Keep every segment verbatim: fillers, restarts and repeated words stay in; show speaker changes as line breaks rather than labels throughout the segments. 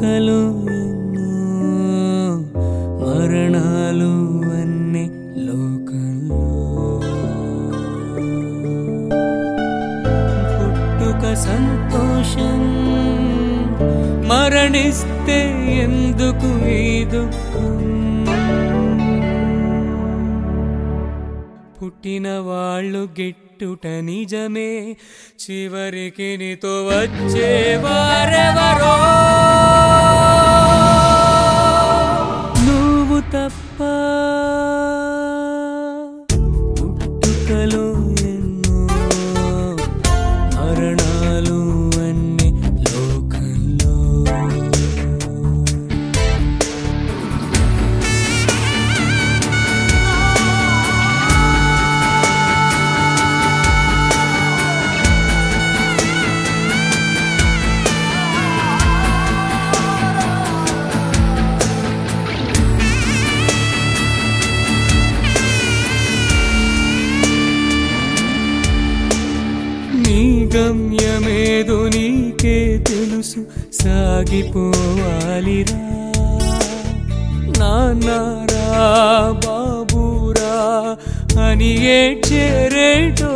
పుట్టుకలు ఎన్నో మరణాలు అన్ని లోకంలో పుట్టుక సంతోషం మరణిస్తే ఎందుకు ఈ దుఃఖం పుట్టిన వాళ్ళు గిట్టుట నిజమే చివరికి నీతో వచ్చేవారెవరో నువ్వు తప్ప పుట్టుకలు ఎన్నో మరణాలు అన్ని లోకంలో గమ్యమేదో నీకే తెలుసు సాగిపోవాలిరా నాన్నరా బాబురా అని ఏడ్చేరేటో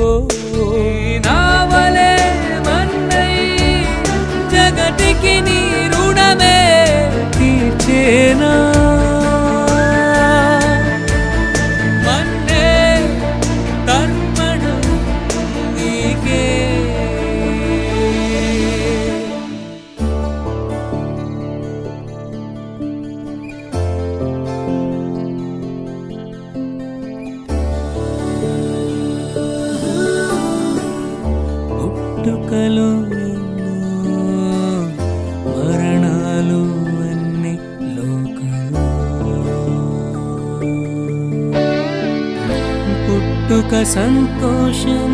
నావలే మన్నై జగతికి నీ రుణమే తీర్చేనా పుట్టుకలు ఎన్నో మరణాలు అన్ని లోకంలో పుట్టుక సంతోషం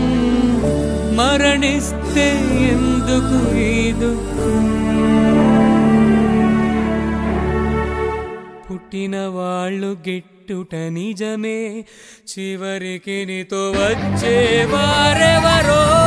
మరణిస్తే ఎందుకు ఈ దుఃఖం పుట్టిన వాళ్ళు గిట్టుట నిజమే చివరికి నీతో వచ్చేవారెవరో